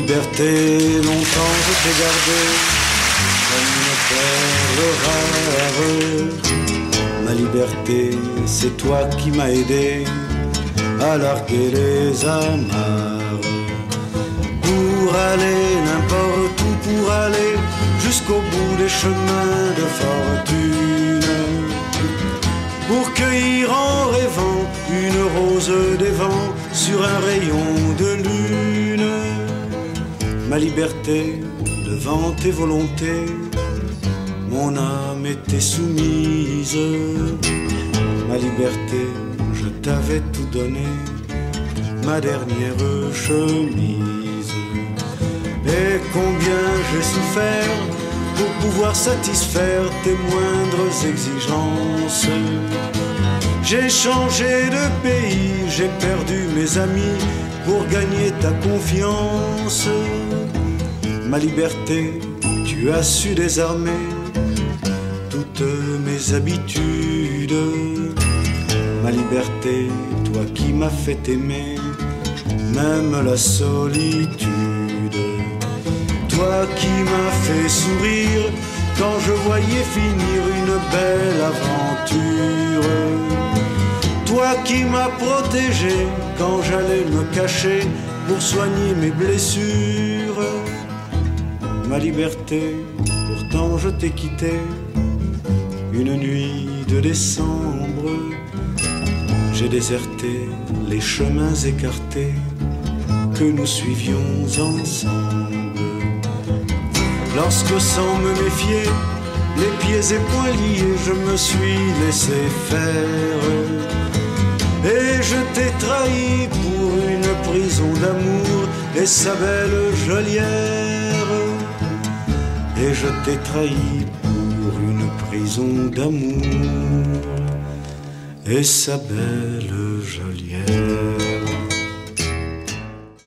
liberté, longtemps je t'ai gardée comme une perle rare. Ma liberté, c'est toi qui m'as aidé à larguer les amarres. Pour aller n'importe où, pour aller jusqu'au bout des chemins de fortune, pour cueillir en rêvant une rose des vents sur un rayon de lune. Ma liberté, devant tes volontés, mon âme était soumise. Ma liberté, je t'avais tout donné, ma dernière chemise. Et combien j'ai souffert pour pouvoir satisfaire tes moindres exigences. J'ai changé de pays, j'ai perdu mes amis pour gagner ta confiance. Ma liberté, tu as su désarmer toutes mes habitudes. Ma liberté, toi qui m'as fait aimer même la solitude. Toi qui m'as fait sourire quand je voyais finir une belle aventure. Toi qui m'as protégé quand j'allais me cacher pour soigner mes blessures. Ma liberté, pourtant je t'ai quitté une nuit de décembre. J'ai déserté les chemins écartés que nous suivions ensemble. Lorsque sans me méfier, les pieds et poings liés, je me suis laissé faire. Et je t'ai trahi pour une prison d'amour et sa belle geôlière. Et je t'ai trahi pour une prison d'amour et sa belle geôlière.